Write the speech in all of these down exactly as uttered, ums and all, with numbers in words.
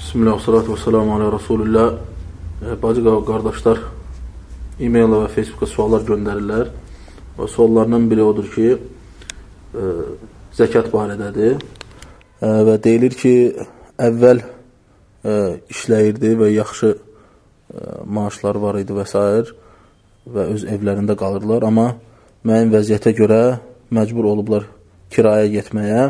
Bismillah, salatu və selamu alə Rasulullah. Bacı qardaşlar, e-mail və Facebook'a suallar göndərirlər. Və suallarından biri odur ki, e, zəkat barədədir. E, və deyilir ki, əvvəl e, işləyirdi və yaxşı e, maaşları var idi və s. və öz evlərində qalırlar. Amma müəyyən vəziyyətə görə məcbur olublar kirayə getməyə.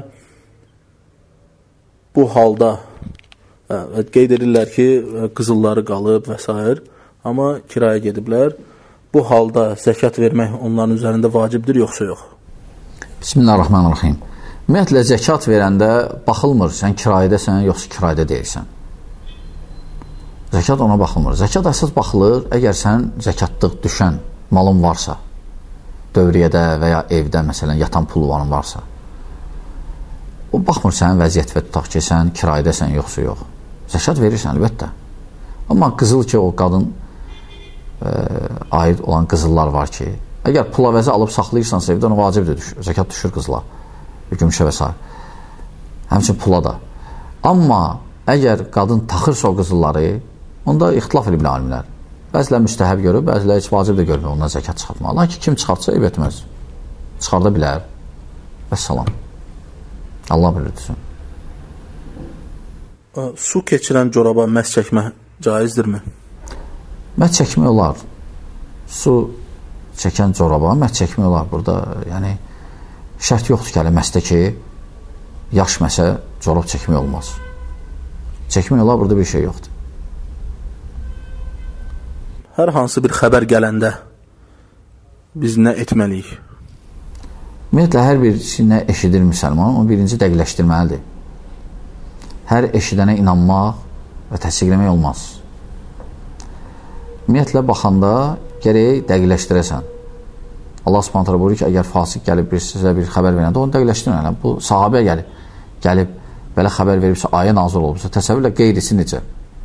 Bu halda ə, qeyd edirlər ki, qızılları qalıb və s. Amma kirayə gediblər. Bu halda zəkat vermək onların üzərində vacibdir, yoxsa yox? Bismillahirrahmanirrahim. Ümumiyyətlə, zəkat verəndə baxılmır, sən kirayədəsən, yoxsa kirayədə deyilsən. Zəkat ona baxılmır. Zəkat əsas baxılır, əgər sən zəkatlıq düşən malın varsa, dövriyyədə və ya evdə, məsələn, yatan pulların varsa, o baxmır sənin vəziyyət və tutaq ki, sən kirayədəsən, yoxsa yox. Zəkat verirsən, əlbəttə. Amma qızıl ki, o qadın ə, aid olan qızıllar var ki, əgər pul əvəzi alıb saxlayırsansa evdə, ona vacibdir, düşür. Zəkat düşür qızıla, gümüşə və s. Həmçin pula da. Amma əgər qadın taxırsa o qızılları, onda ixtilaf edib alimlər. Bəzilər müstəhəb görür, bəzilər heç vacib də görmür ondan zəkat çıxartmaq. Lakin kim çıxartsa, ev etməz. Çıxarda bilər. Vəssalam. Allah bilirdir. Su keçirən coraba məhz çəkmə caizdirmi? Məhz çəkmək olar. Su çəkən coraba məhz çəkmək olar. Burada yəni şərt yoxdur ki, hələ məhzdə ki, yaş məsə corab çəkmək olmaz. Çəkmək olar, burada bir şey yoxdur. Hər hansı bir xəbər gələndə biz nə etməliyik? Ümumiyyətlə, hər bir nə eşidir müsəlman, onu birinci dəqiqləşdirməlidir. Hər eşidənə inanmaq və təsdiqləmək olmaz. Ümumiyyətlə, baxanda gərək dəqiqləşdirəsən. Allah Subhanahu taala buyurur ki, əgər fasik gəlib bir sizə bir xəbər verəndə, onu dəqiqləşdirmələn. Bu, sahabəyə gəlib, gəlib belə xəbər veribsə, ayə nazil olubsa, təsəvvürlə qeyrisi necə?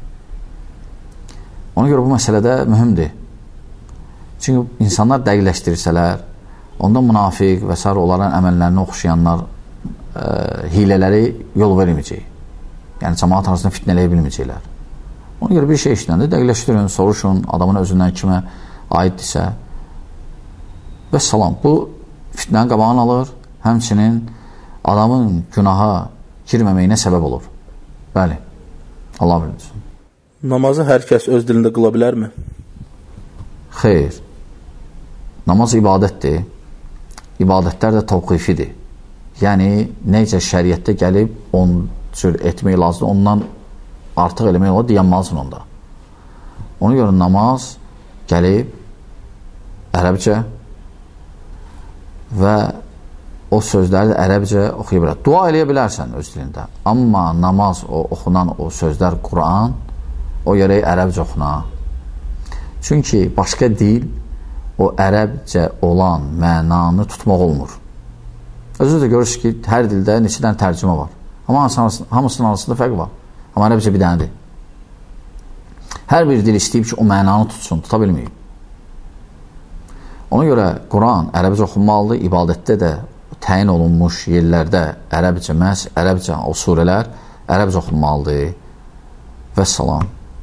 Ona görə bu məsələdə mühümdir. Çünki insanlar dəqiqləşdirsələr, onda münafiq və s. onların əməllərini oxşayanlar ə, hilələri yol verməyəcək. Yəni, cəmaat arasında fitnələyə bilməyəcəklər. Ona görə bir şey işləndə dəqiqləşdirin, soruşun, adamın özündən kimə aiddirsə və salam. Bu, fitnənin qabağını alır, həmçinin adamın günaha girməməyinə səbəb olur. Bəli, Allah bilir. Namazı hər kəs öz dilində qıla bilərmi? Xeyr. Namaz ibadətdir. İbadətlər də təvqifidir. Yəni, necə şəriətdə gəlib, on cür etmək lazımdır, ondan artıq eləmək olar, deyənmalısın onda. Ona görə namaz gəlib ərəbcə və o sözləri də ərəbcə oxuya bilər. Dua eləyə bilərsən öz dilində. Amma namaz, o oxunan o sözlər, Quran, o yerə ərəbcə oxuna. Çünki başqa dil o ərəbcə olan mənanı tutmaq olmur. Özü də görürsünüz ki, hər dildə neçədən tərcümə var. Amma hamısının arasında fərq var. Amma ərəbcə bir dənədir. Hər bir dil istəyib ki, o mənanı tutsun, tuta bilməyib. Ona görə Quran ərəbcə oxunmalıdır, ibadətdə də təyin olunmuş yerlərdə ərəbcə məhz, ərəbcə o surələr ərəbcə oxunmalıdır. Vəssalam.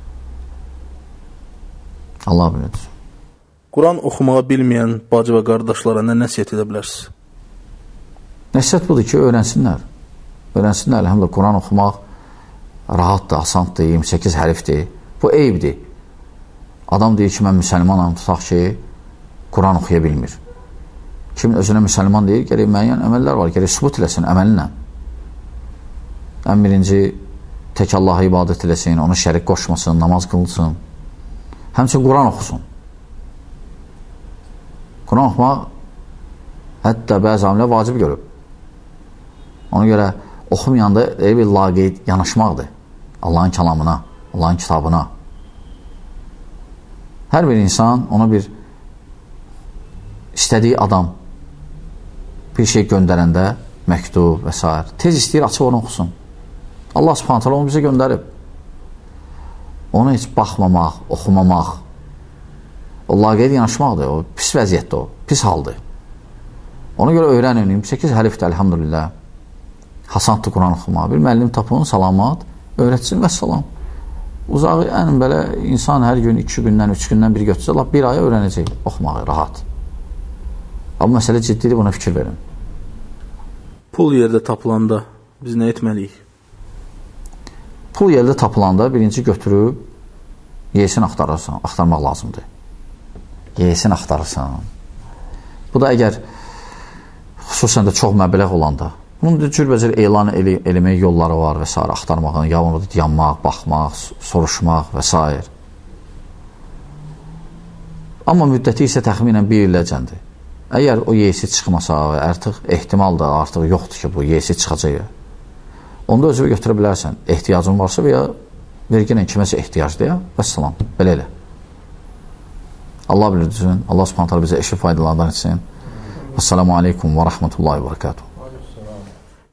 Allah bilir. Quran oxumağı bilməyən bacı və qardaşlara nə nəsiyyət edə bilərsiniz? Nəsiyyət budur ki, öyrənsinlər. Öyrənsinlər, əlhəmdə Quran oxumaq rahatdır, asandır, iyirmi səkkiz hərifdir. Bu eyibdir. Adam deyir ki, mən müsəlmanam, tutaq ki, Quran oxuya bilmir. Kim özünə müsəlman deyir, gərək müəyyən əməllər var, gərək sübut eləsin əməlinlə. Ən birinci, tək Allaha ibadət eləsin, onu şərik qoşmasın, namaz qılsın. Həmçin Quran oxusun. Quran oxumaq hətta bəzi alimlər vacib görüb. Ona görə oxumayanda elə bir laqeyd yanaşmaqdır Allahın kəlamına, Allahın kitabına. Hər bir insan ona bir istədiyi adam bir şey göndərəndə məktub və s. tez istəyir, açıb onu oxusun. Allah Subhanahu taala onu bizə göndərib. Onu heç baxmamaq, oxumamaq, o laqeyd yanaşmaqdır, o pis vəziyyətdir, o pis haldır. Ona görə öyrənin, iyirmi səkkiz hərifdir, əlhamdülillah. Hasandır Quran oxumağı. Bir müəllim tapın, salamat, öyrətsin və salam. Uzağı, ən belə insan hər gün iki gündən, üç gündən bir götürsə, lap bir aya öyrənəcək oxumağı, rahat. Amma məsələ ciddidir, buna fikir verin. Pul yerdə tapılanda biz nə etməliyik? Pul yerdə tapılanda birinci götürüb yesin axtarırsan, axtarmaq lazımdır. Yesin axtarırsan. Bu da əgər xüsusən də çox məbləğ olanda, bunun cürbəcər elan el eləmək yolları var və s. axtarmağın, ya onu yanmaq, baxmaq, soruşmaq və s. Amma müddəti isə təxminən bir iləcəndir. Əgər o yeysi çıxmasa və artıq ehtimal da artıq yoxdur ki, bu yeysi çıxacaq, onda özü götürə bilərsən. Ehtiyacın varsa və ya verginə kiməsə ehtiyacdır ya, və salam, belə elə. Allah bilir düzün. Allah subhanətlə bizə eşi faydalardan etsin. Esselamu aleykum və rəhmətullahi və bərəkatuhu.